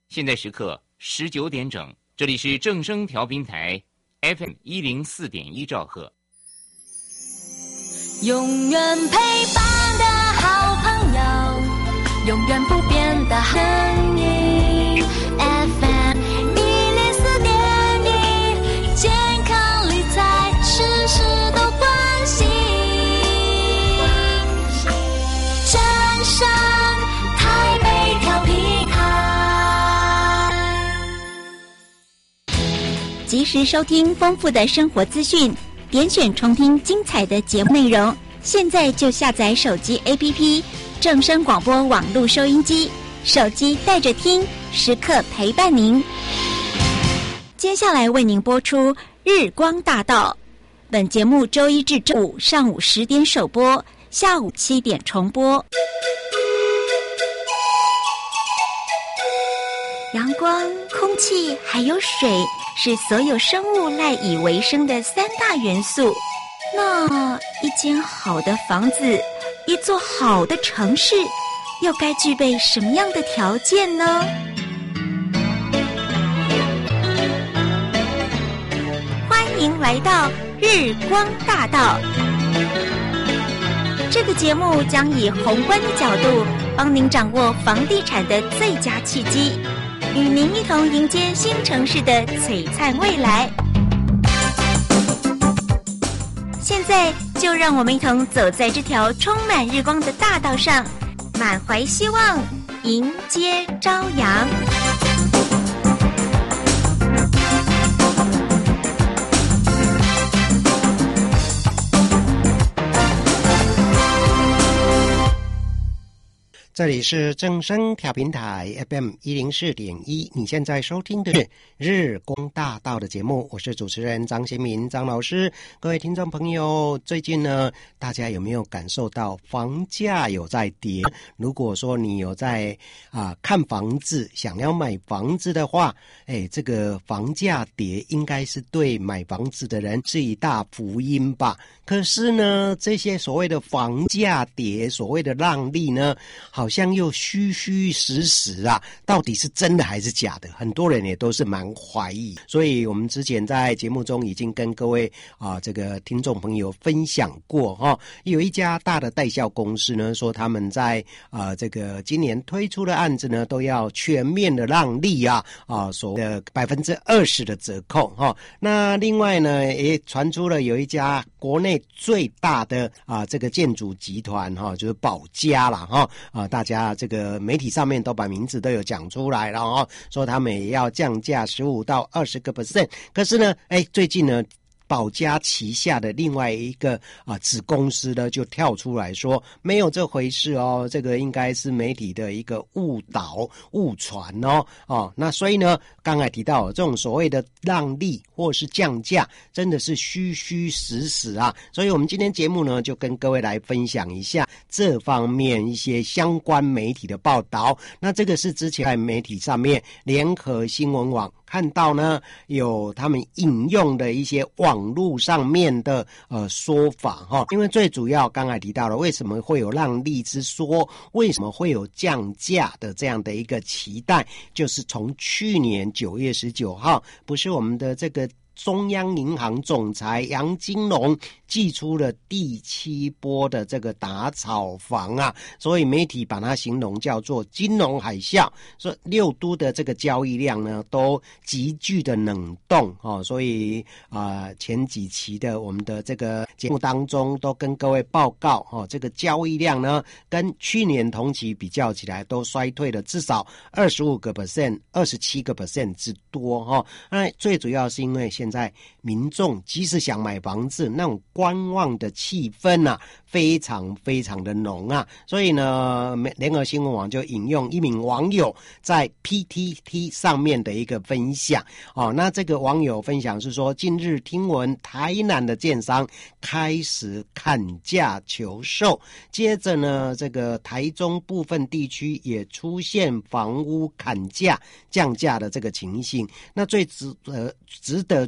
现在时刻19点整，这里是正声调频台 FM 104.1兆赫。 永远陪伴的好朋友，永远不变的声音 FM 104.1，健康理财事事都关心。正声台北调频台， 及时收听丰富的生活资讯，点选重听精彩的节目内容。现在就下载手机 APP 正声广播网络收音机，手机带着听，时刻陪伴您。接下来为您播出日光大道，本节目周一至周五上午10点首播，下午7点重播。阳光、空气还有水是所有生物赖以为生的3大元素。那一间好的房子，一座好的城市，又该具备什么样的条件呢？欢迎来到日光大道。这个节目将以宏观的角度，帮您掌握房地产的最佳契机，与您一同迎接新城市的璀璨未来。现在就让我们一同走在这条充满日光的大道上，满怀希望，迎接朝阳。 这里是正声调频台 FM 104.1，你现在收听的是日光大道的节目，我是主持人张新民张老师。各位听众朋友，最近呢，大家有没有感受到房价有在跌？如果说你有在看房子，想要买房子的话，这个房价跌应该是对买房子的人是一大福音吧。可是呢，这些所谓的房价跌，所谓的让利呢，好像又虚虚实实啊，到底是真的还是假的？很多人也都是蛮怀疑。所以我们之前在节目中已经跟各位这个听众朋友分享过有一家大的代销公司呢，说他们在这个今年推出的案子呢，都要全面的让利所谓的20%的折扣那另外呢，也传出了有一家国内最大的这个建筑集团就是宝佳啦大家这个媒体上面都把名字都有讲出来了说他们也要降价15%到20%。可是呢，最近呢，宝佳旗下的另外一个子公司呢，就跳出来说没有这回事这个应该是媒体的一个误导误传那所以呢，刚才提到这种所谓的让利或是降价，真的是虚虚实实所以我们今天节目呢，就跟各位来分享一下这方面一些相关媒体的报道。那这个是之前在媒体上面联合新闻网看到呢，有他们引用的一些网络上面的说法因为最主要刚才提到了为什么会有让利之说，为什么会有降价的这样的一个期待，就是从去年9月19号，不是我们的这个中央银行总裁杨金龙祭出了第7波的这个打炒房所以媒体把它形容叫做金融海啸，说6都的这个交易量呢都急剧的冷冻所以前几期的我们的这个节目当中都跟各位报告这个交易量呢跟去年同期比较起来都衰退了至少25%、27% 之多那最主要是因为现在民众即使想买房子，那种观望的气氛非常非常的浓所以呢，联合新闻网就引用一名网友在 PTT 上面的一个分享那这个网友分享是说，近日听闻台南的建商开始砍价求售，接着呢，这个台中部分地区也出现房屋砍价降价的这个情形。那最值得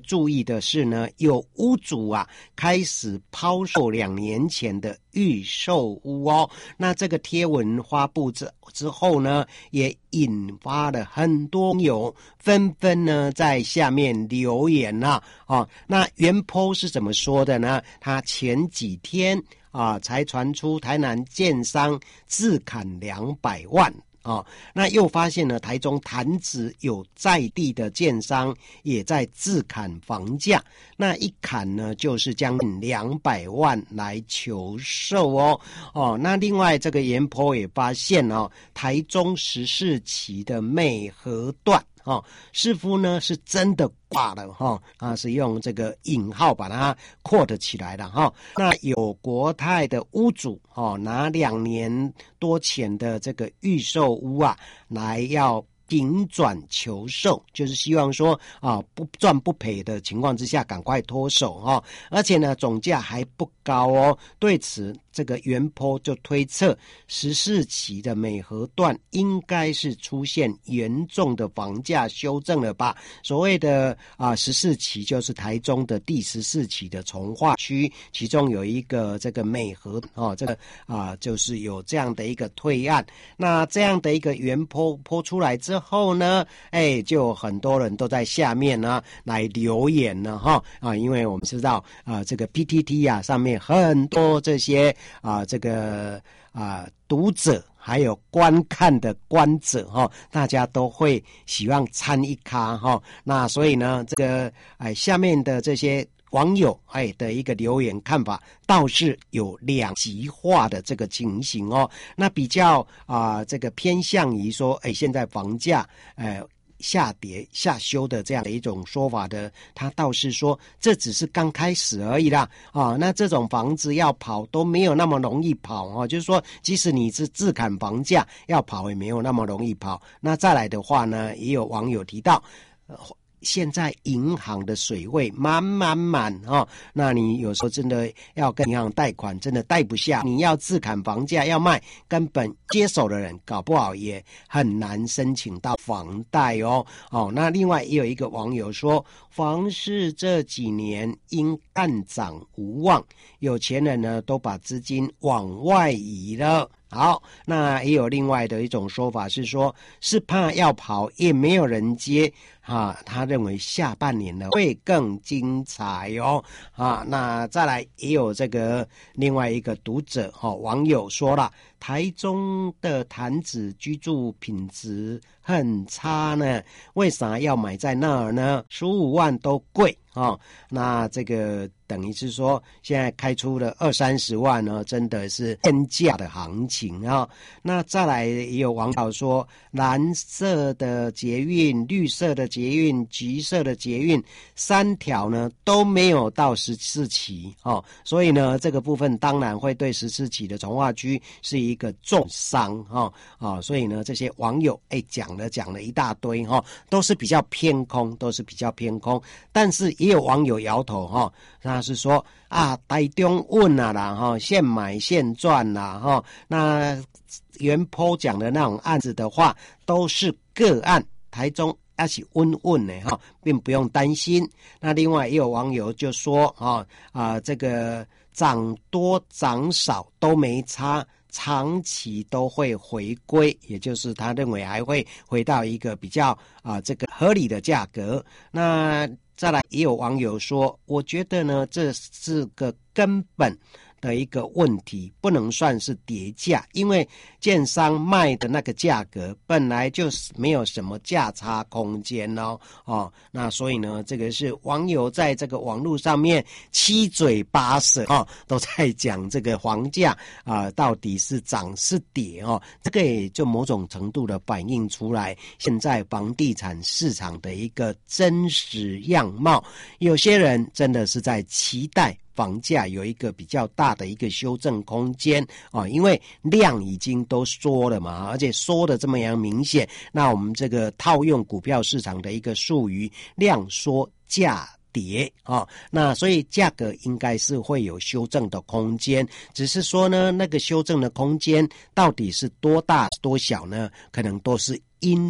注意的是呢，有屋主啊开始抛售2年前的预售屋哦。那这个贴文发布之后呢，也引发了很多网友纷纷呢在下面留言啊。那原 po 是怎么说的呢？他前几天才传出台南建商自砍200万。那又发现了台中潭子有在地的建商也在自砍房价，那一砍呢就是将近200万来求售哦。那另外这个研坡也发现台中14期的美和段似乎呢是真的挂了是用这个引号把它quote起来了那有国泰的屋主拿2年多前的这个预售屋来要顶转求售，就是希望说不赚不赔的情况之下赶快脱手而且呢总价还不高对此这个原 po 就推测14期的美和段应该是出现严重的房价修正了吧。所谓的14期就是台中的第14期的从化区，其中有一个这个美和这个就是有这样的一个推案。那这样的一个原 po 出来之后呢就很多人都在下面呢来留言呢因为我们知道这个 PTT 上面很多这些这个读者还有观看的观者大家都会希望参一咖那所以呢这个下面的这些网友的一个留言看法倒是有两极化的这个情形那比较这个偏向于说现在房价下跌下修的这样的一种说法的，他倒是说这只是刚开始而已啦那这种房子要跑都没有那么容易跑就是说即使你是自砍房价要跑也没有那么容易跑。那再来的话呢，也有网友提到现在银行的水位满那你有时候真的要跟银行贷款真的贷不下，你要自砍房价要卖，根本接手的人搞不好也很难申请到房贷那另外也有一个网友说，房市这几年因干涨无望，有钱人呢都把资金往外移了。好，那也有另外的一种说法是说，是怕要跑也没有人接他认为下半年呢会更精彩那再来也有这个另外一个读者网友说了，台中的潭子居住品质很差呢，为啥要买在那儿呢？15万都贵那这个等于是说现在开出了20-30万呢，真的是天价的行情那再来也有网友说，蓝色的捷运、绿色的捷运、橘色的捷运3条呢都没有到14期所以呢这个部分当然会对14期的从化区是一个重伤所以呢这些网友讲了一大堆都是比较偏空，但是也有网友摇头他是说台中稳啦现买现赚啦那原 po 讲的那种案子的话都是个案，台中还是稳的并不用担心。那另外也有网友就说这个涨多涨少都没差，长期都会回归，也就是他认为还会回到一个比较这个合理的价格。那再来也有网友说，我觉得呢这是个根本的一个问题，不能算是跌价，因为建商卖的那个价格本来就是没有什么价差空间那所以呢这个是网友在这个网络上面七嘴八舌都在讲这个房价到底是涨是跌这个也就某种程度的反映出来现在房地产市场的一个真实样貌。有些人真的是在期待房价有一个比较大的一个修正空间因为量已经都缩了嘛，而且缩的这么样明显，那我们这个套用股票市场的一个术语，量缩价跌那所以价格应该是会有修正的空间，只是说呢那个修正的空间到底是多大多小呢，可能都是因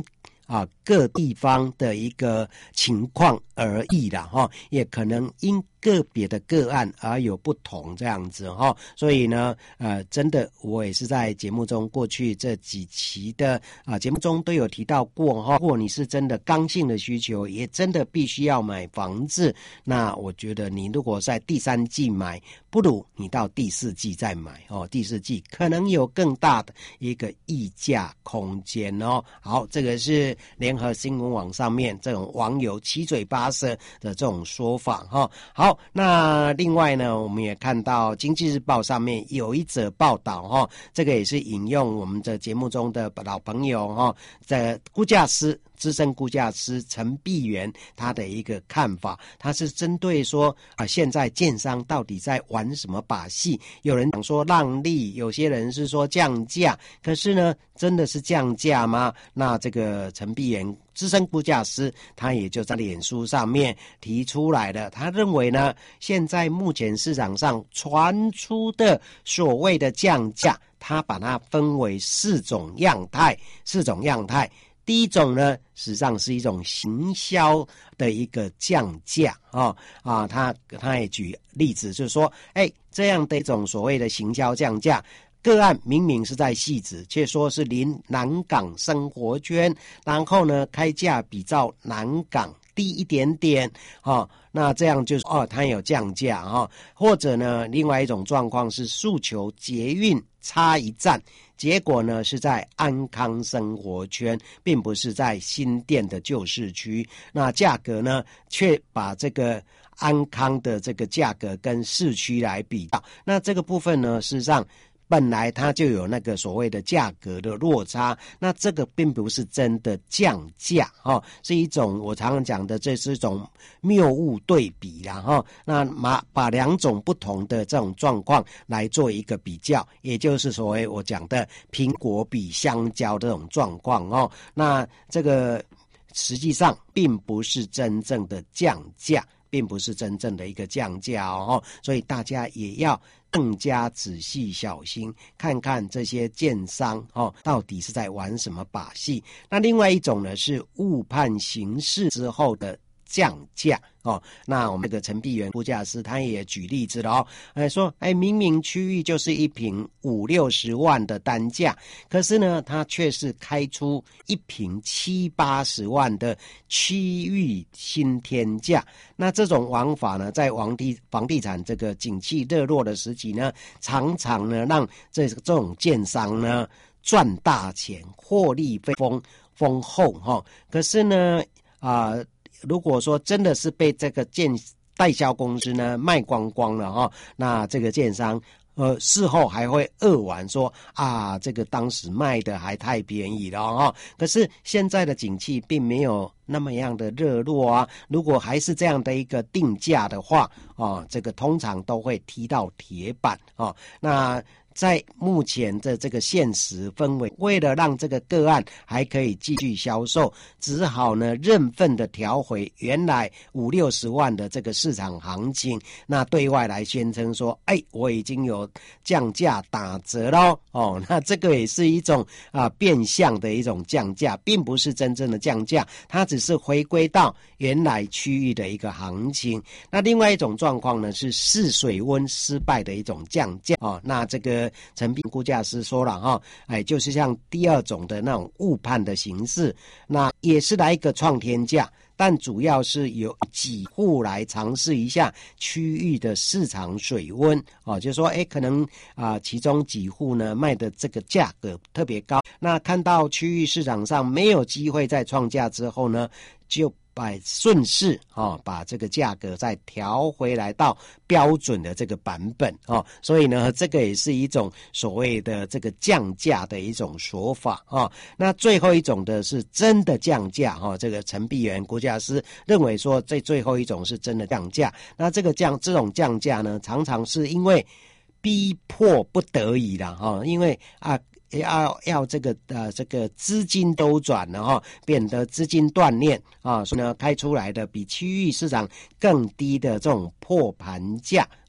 各地方的一个情况而异啦也可能因个别的个案而有不同这样子所以呢真的我也是在节目中过去这几期的节目中都有提到过如果你是真的刚性的需求，也真的必须要买房子，那我觉得你如果在第3季买，不如你到第4季再买第4季可能有更大的一个溢价空间好，这个是联合新闻网上面这种网友七嘴八舌的这种说法好，那另外呢，我们也看到经济日报上面有一则报道这个也是引用我们的节目中的老朋友在估价师资深估价师陈碧元他的一个看法，他是针对说现在建商到底在玩什么把戏，有人讲说让利，有些人是说降价，可是呢真的是降价吗？那这个陈碧元资深估价师他也就在脸书上面提出来了，他认为呢现在目前市场上传出的所谓的降价，他把它分为4种样态。第一种呢，实际上是一种行销的一个降价他也举例子，就是说这样的一种所谓的行销降价，个案明明是在汐止，却说是临南港生活圈，然后呢开价比照南港低一点点那这样就是它有降价或者呢另外一种状况是诉求捷运差一站，结果呢是在安康生活圈，并不是在新店的旧市区，那价格呢却把这个安康的这个价格跟市区来比较，那这个部分呢事实上本来它就有那个所谓的价格的落差，那这个并不是真的降价是一种我常常讲的，这是一种谬误对比啦那把2种不同的这种状况来做一个比较，也就是所谓我讲的苹果比香蕉这种状况那这个实际上并不是真正的降价，并不是真正的一个降价所以大家也要更加仔细小心，看看这些建商到底是在玩什么把戏。那另外一种呢是误判形势之后的降价那我们这个陈碧元估价师他也举例子了说明明区域就是一坪50-60万的单价，可是呢他却是开出一坪70-80万的区域新天价。那这种玩法呢，在房地产这个景气热络的时期呢，常常呢让这种建商呢赚大钱，获利丰厚可是呢如果说真的是被这个代销公司呢卖光光了那这个建商事后还会扼腕说这个当时卖的还太便宜了可是现在的景气并没有那么样的热络如果还是这样的一个定价的话这个通常都会踢到铁板那在目前的这个现实氛围，为了让这个个案还可以继续销售，只好呢认份的调回原来50-60万的这个市场行情，那对外来宣称说我已经有降价打折咯那这个也是一种变相的一种降价，并不是真正的降价，它只是回归到原来区域的一个行情。那另外一种状况呢是试水温失败的一种降价那这个陈碧估价师说了就是像第2种的那种误判的形式，那也是来一个创天价，但主要是有几户来尝试一下区域的市场水温就是说可能其中几户呢卖的这个价格特别高，那看到区域市场上没有机会再创价之后呢，就顺势把这个价格再调回来到标准的这个版本所以呢这个也是一种所谓的这个降价的一种说法那最后一种的是真的降价这个陈碧元估价师认为说这最后一种是真的降价，那这种降价呢常常是因为逼迫不得已啦因为要这个资金周转了变得资金断裂所以呢开出来的比区域市场更低的这种破盘价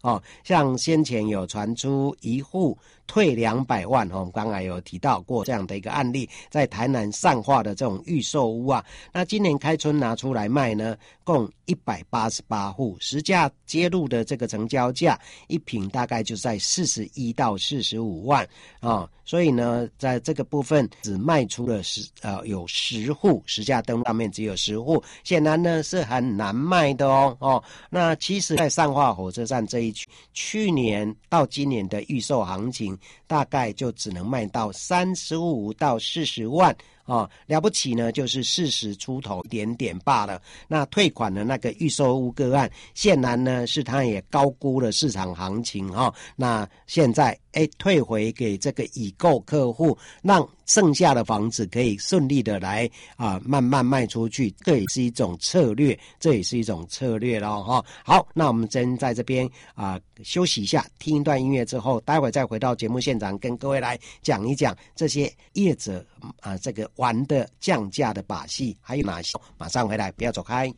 像先前有传出一户退200万刚才有提到过这样的一个案例，在台南善化的这种预售屋啊，那今年开春拿出来卖呢，共188户，实价揭露的这个成交价一坪大概就在41到45万所以呢，在这个部分只卖出了有10户，实价登录上面只有10户，显然呢是很难卖的那其实在善化火车站这一区，去年到今年的预售行情大概就只能卖到35到40万了不起呢就是40出头点罢了。那退款的那个预售屋个案，显然呢是他也高估了市场行情那现在退回给这个已购客户，让剩下的房子可以顺利的来慢慢卖出去，这也是一种策略，咯好，那我们先在这边休息一下，听一段音乐之后，待会再回到节目现场，跟各位来讲一讲这些业者这个玩的降价的把戏还有哪些，马上回来，不要走开。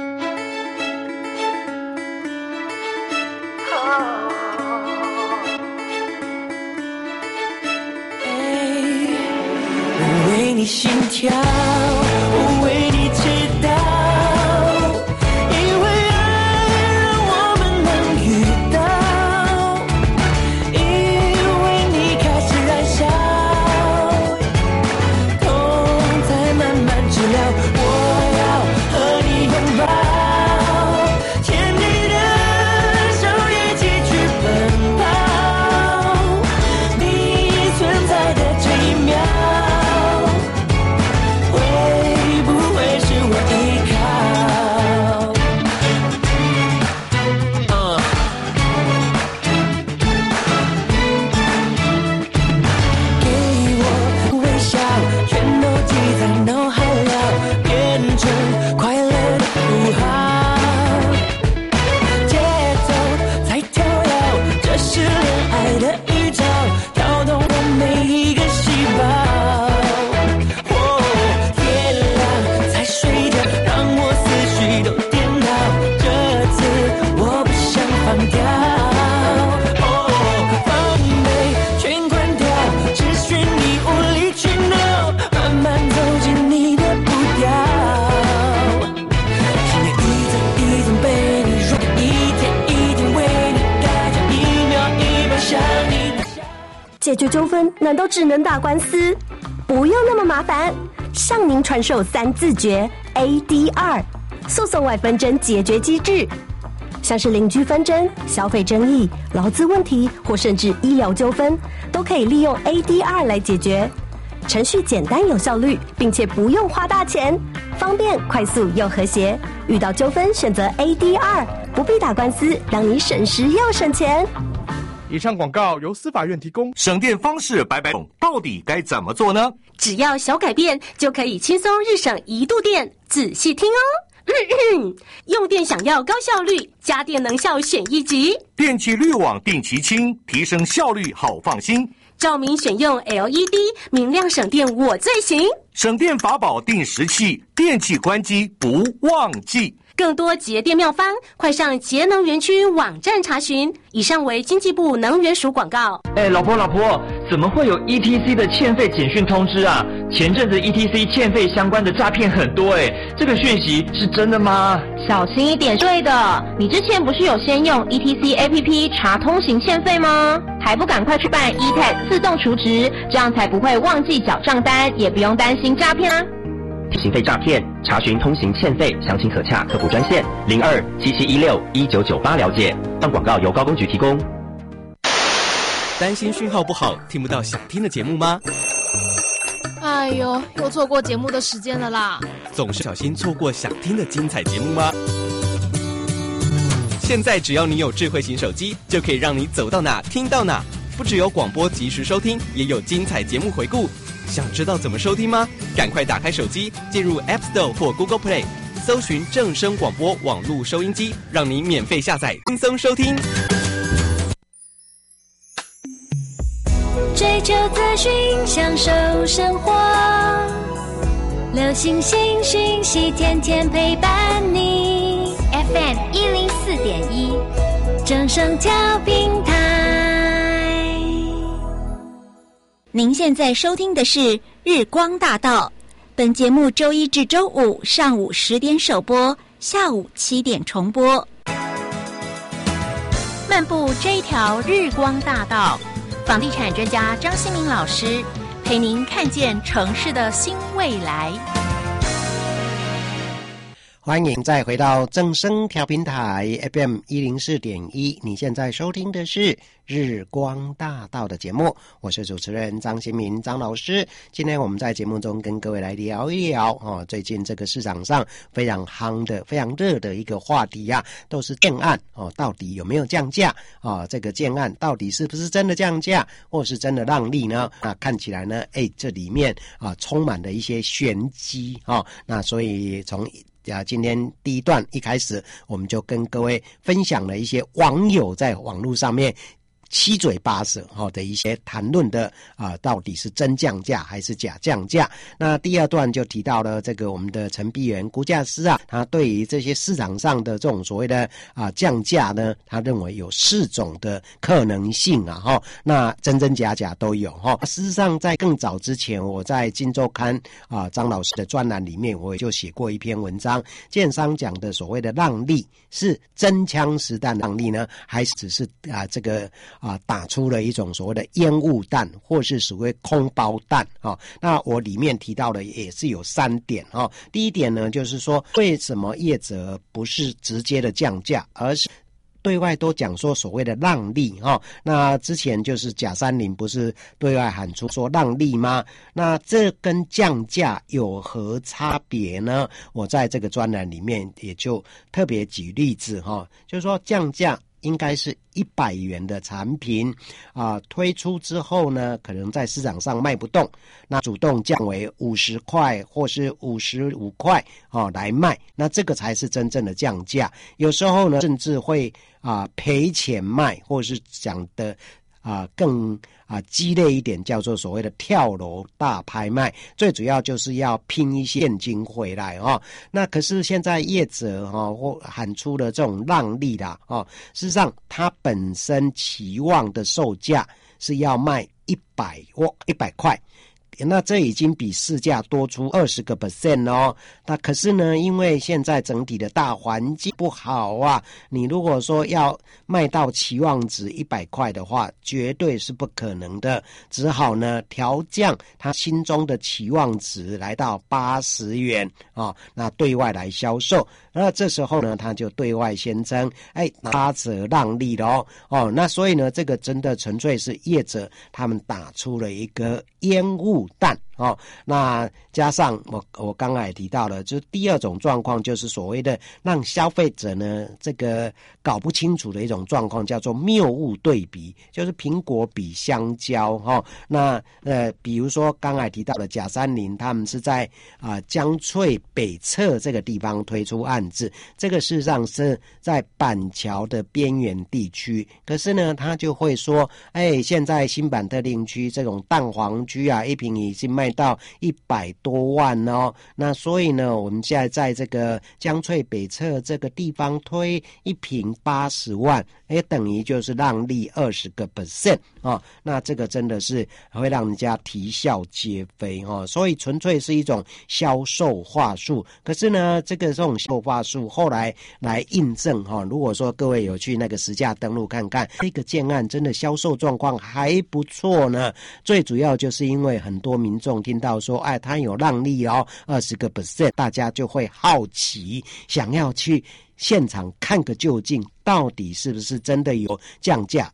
我为你心跳，我为你知道，因为爱让我们能遇到，因为你开始燃烧，痛在慢慢治疗，我要和你拥抱，牵你的手一起去奔跑，你存在的这一秒解决纠纷难道只能打官司？不用那么麻烦，向您传授3字诀 ADR 诉讼外纷争解决机制，像是邻居纷争、消费争议、劳资问题或甚至医疗纠纷，都可以利用 ADR 来解决。程序简单有效率，并且不用花大钱，方便、快速又和谐。遇到纠纷选择 ADR， 不必打官司，让你省时又省钱。 以上广告由司法院提供。 省电方式百种，到底该怎么做呢？ 只要小改变，就可以轻松日省1度电。仔细听哦。用电想要高效率，家电能效选1级。 电气滤网定期清，提升效率好放心。 照明选用 LED， 明亮省电我最行。 省电法宝定时器，电器关机不忘记。 更多节电妙方，快上节能园区网站查询。以上为经济部能源署广告。 老婆，怎么会有 ETC 的欠费简讯通知啊？前阵子 ETC 欠费相关的诈骗很多这个讯息是真的吗？ 小心一点，对的。你之前不是有先用 ETC APP 查通行欠费吗？还不赶快去办 eTag 自动储值，这样才不会忘记缴账单，也不用担心诈骗啊。 行费诈骗，查询通行欠费，详情可洽客服专线02-7716-1998了解。本广告由高工局提供。 担心讯号不好，听不到想听的节目吗？ 哎呦，又错过节目的时间了啦！ 总是小心错过想听的精彩节目吗？现在只要你有智慧型手机，就可以让你走到哪听到哪。不只有广播及时收听，也有精彩节目回顾。想知道怎么收听吗？赶快打开手机，进入 App Store 或 Google Play， 搜寻正声广播网络收音机，让你免费下载，轻松收听。 追求资讯，享受生活，流行新讯息，天天陪伴你。FM 104.1， 正声调频台。 您现在收听的是日光大道，本节目周一至周五上午10点首播，下午7点重播。 漫步这一条日光大道，房地产专家张新民老师陪您看见城市的新未来。 欢迎再回到正声调频台 FM 104.1，你现在收听的是日光大道的节目，我是主持人张新民张老师。今天我们在节目中跟各位来聊一聊最近这个市场上非常夯的非常热的一个话题啊，都是建案到底有没有降价这个建案到底是不是真的降价或是真的让利呢？那看起来呢这里面充满了一些玄机那所以从今天第一段一开始，我们就跟各位分享了一些网友在网络上面七嘴八舌的一些谈论的到底是真降价还是假降价。那第二段就提到了这个我们的陈碧元估价师他对于这些市场上的这种所谓的降价呢，他认为有4种的可能性那真真假假都有事实上在更早之前，我在今周刊张老师的专栏里面，我也就写过一篇文章，建商讲的所谓的让利是真枪实弹让利呢，还是只是这个打出了一种所谓的烟雾弹或是所谓空包弹那我里面提到的也是有3点第一点呢，就是说为什么业者不是直接的降价，而是对外都讲说所谓的让利那之前就是甲三零不是对外喊出说让利吗？那这跟降价有何差别呢？我在这个专栏里面也就特别举例子就是说降价应该是100元的产品推出之后呢，可能在市场上卖不动，那主动降为50块或是55块来卖，那这个才是真正的降价。有时候呢，甚至会赔钱卖，或是讲的更激烈一点，叫做所谓的跳楼大拍卖，最主要就是要拼一些现金回来那可是现在业者或喊出了这种让利啦事实上他本身期望的售价是要卖100块，那这已经比市价多出20% 那可是呢，因为现在整体的大环境不好你如果说要卖到期望值100块的话，绝对是不可能的，只好呢调降他心中的期望值来到80元那对外来销售。那这时候呢，他就对外宣称8折让利咯那所以呢，这个真的纯粹是业者他们打出了一个烟雾弹那加上我刚才也提到了，就是第二种状况，就是所谓的让消费者呢这个搞不清楚的一种状况，叫做谬误对比，就是苹果比香蕉那比如说刚才提到的甲三零，他们是在江翠北侧这个地方推出案子，这个事实上是在板桥的边缘地区，可是呢他就会说现在新板特定区这种蛋黄区一坪已经卖到100多万那所以呢，我们现在在这个江翠北侧这个地方推1坪80万，等于就是让利20% 那这个真的是会让人家啼笑皆非所以纯粹是一种销售话术。可是呢，这种销售话术后来来印证如果说各位有去那个实价登录看看，这个建案真的销售状况还不错呢。最主要就是因为很多民众听到说他有让利20%，大家就会好奇，想要去现场看个究竟，到底是不是真的有降价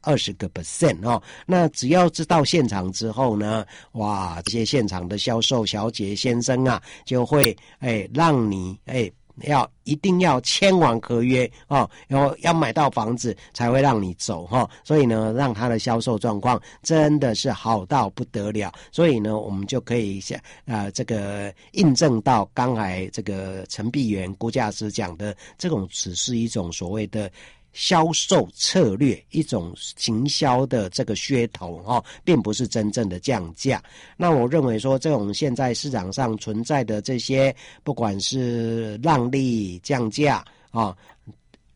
20% 那只要知道现场之后呢，哇，这些现场的销售小姐先生就会让你一定要签完合约然后要买到房子才会让你走所以呢，让他的销售状况真的是好到不得了。所以呢，我们就可以这个印证到刚才这个陈碧元估价师讲的，这种只是一种所谓的销售策略，一种行销的这个噱头并不是真正的降价。那我认为说，这种现在市场上存在的这些不管是让利降价要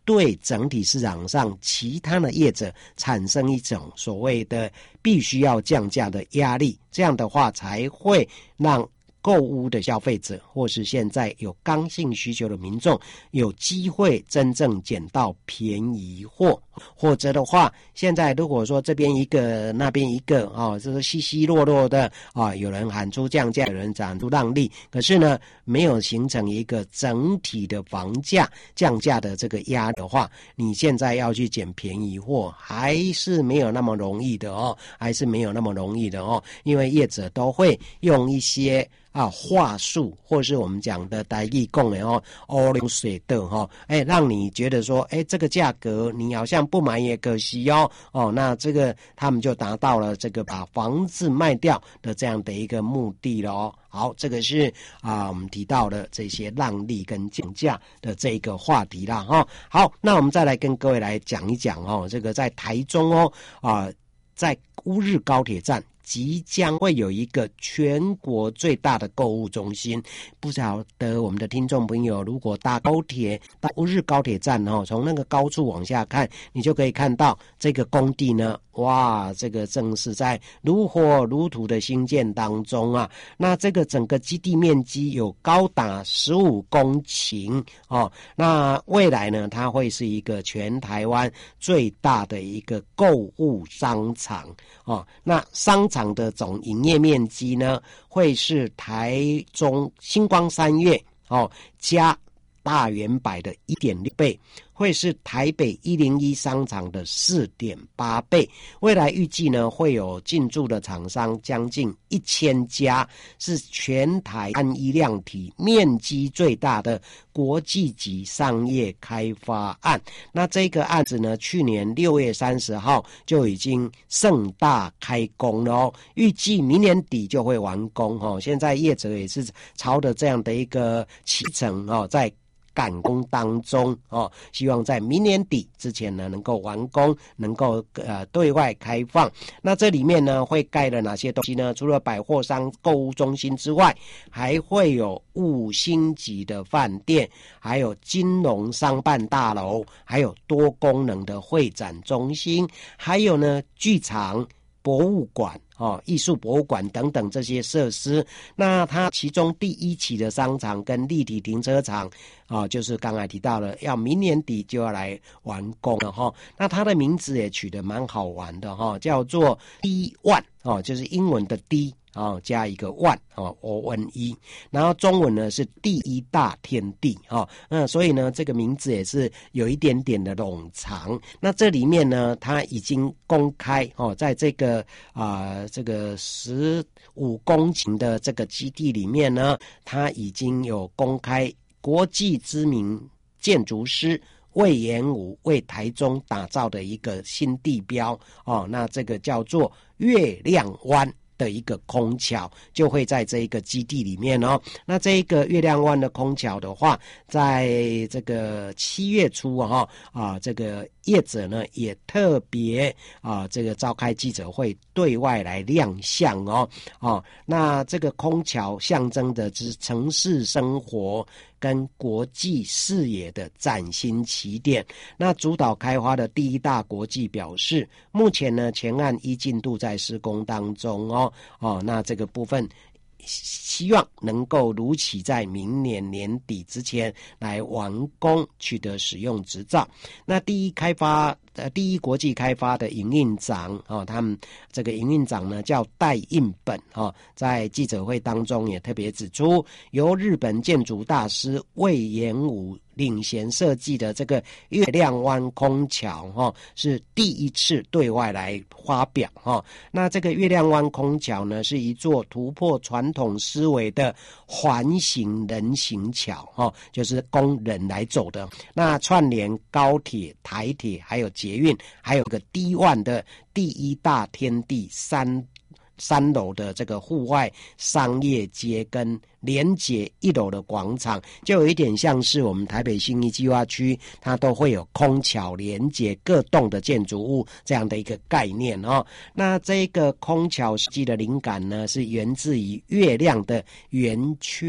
对整体市场上其他的业者产生一种所谓的必须要降价的压力，这样的话才会让购物的消费者或是现在有刚性需求的民众有机会真正捡到便宜货。或者的话，现在如果说这边一个那边一个就是稀稀落落的有人喊出降价，有人喊出让利，可是呢没有形成一个整体的房价降价的这个压的话，你现在要去捡便宜货还是没有那么容易的还是没有那么容易的因为业者都会用一些话术，或是我们讲的台语讲的乌龙水的让你觉得说这个价格你好像不买也可惜那这个他们就达到了这个把房子卖掉的这样的一个目的了好，这个是我们提到的这些让利跟降价的这个话题啦好，那我们再来跟各位来讲一讲这个在台中在乌日高铁站即将会有一个全国最大的购物中心，不晓得我们的听众朋友如果搭高铁到乌日高铁站从那个高处往下看，你就可以看到这个工地呢，哇，这个正是在如火如荼的兴建当中那这个整个基地面积有高达15公顷那未来呢，它会是一个全台湾最大的一个购物商场那商场的总营业面积呢，会是台中星光三月加大圆柏的 1.6 倍，会是台北101商场的 4.8 倍。未来预计呢，会有进驻的厂商将近1000家，是全台单一量体面积最大的国际级商业开发案。那这个案子呢，去年6月30号就已经盛大开工了预计明年底就会完工现在业者也是朝着这样的一个期程在赶工当中希望在明年底之前呢能够完工，能够对外开放。那这里面呢会盖了哪些东西呢？除了百货商购物中心之外，还会有5星级的饭店，还有金融商办大楼，还有多功能的会展中心，还有呢剧场、博物馆艺术博物馆等等这些设施。那它其中第一期的商场跟立体停车场就是刚才提到了要明年底就要来完工了那它的名字也取得蛮好玩的叫做 D1 就是英文的 D加一个万ONE， 然后中文呢是第一大天地所以呢这个名字也是有一点点的冗长。那这里面呢它已经公开在这个15公顷的这个基地里面呢，它已经有公开国际知名建筑师魏延武为台中打造的一个新地标那这个叫做月亮湾的一个空桥就会在这一个基地里面那这一个月亮湾的空桥的话，在这个7月初这个业者呢也特别这个召开记者会对外来亮相那这个空桥象征的是城市生活跟国际视野的崭新起点。那主导开发的第一大国际表示，目前呢前案依进度在施工当中那这个部分希望能够如期在明年年底之前来完工，取得使用执照。那第一国际开发的营运长他们这个营运长呢叫戴印本在记者会当中也特别指出，由日本建筑大师魏延武领衔设计的这个月亮湾空桥是第一次对外来发表那这个月亮湾空桥呢是一座突破传统思维的环形人行桥就是供人来走的。那串联高铁、台铁还有捷运，还有个D1的第一大天地3楼的这个户外商业街跟连结1楼的广场，就有一点像是我们台北信义计划区它都会有空桥连结各栋的建筑物这样的一个概念那这个空桥设计的灵感呢是源自于月亮的圆缺